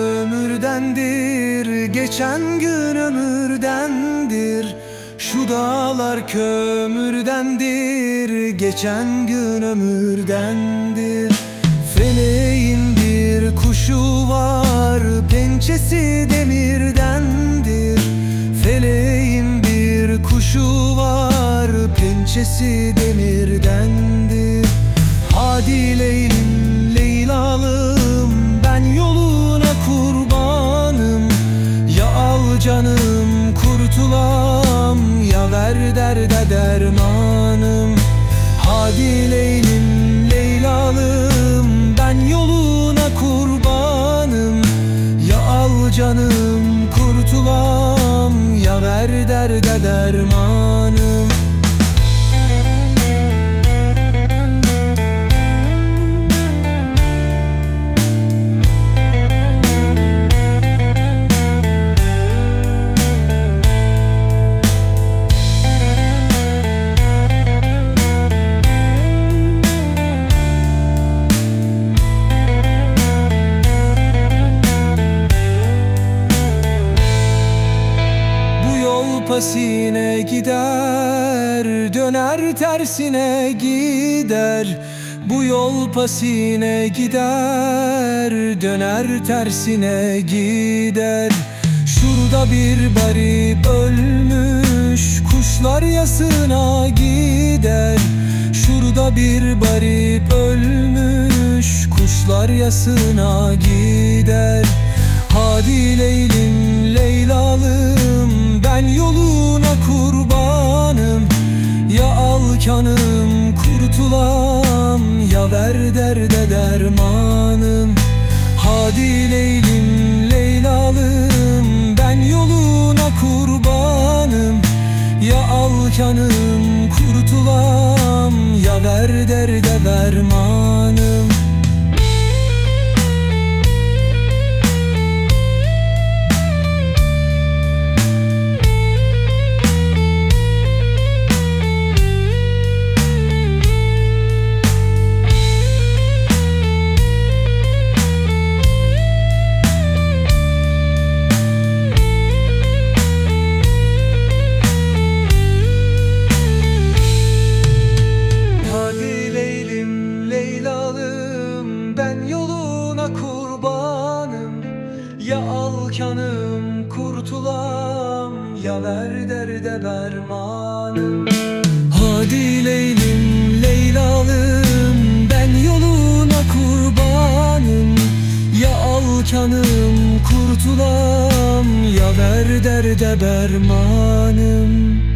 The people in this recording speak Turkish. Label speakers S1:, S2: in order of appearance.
S1: kömürdendir, geçen gün ömürdendir. Şu dağlar kömürdendir, geçen gün ömürdendir. Feleğin bir kuşu var, pençesi demirdendir. Feleğin bir kuşu var, pençesi demirdendir. Hadi Leylim, Leylalım, ben yoluna kurbanım. Ya al canım kurtulam, ya ver derde dermanım. Hadi Leylim, Leylalım, ben yoluna kurbanım. Ya al canım kurtulam, ya ver derde dermanım. Pasine gider, döner tersine gider. Bu yol pasine gider, döner tersine gider. Şurada bir garip ölmüş, kuşlar yasına gider. Şurada bir garip ölmüş, kuşlar yasına gider. Hadi Leylim, Leylalım, ben yoluna kurbanım. Ya al canım kurtulam, ya ver derde dermanım. Hadi Leylim, Leylalım, ben yoluna kurbanım. Ya al canım kurtulam, ya ver derde dermanım. Ya al canım kurtulam, ya ver derde dermanım. Hadi Leylim, Leylalım, ben yoluna kurbanım. Ya al canım kurtulam, ya ver derde dermanım.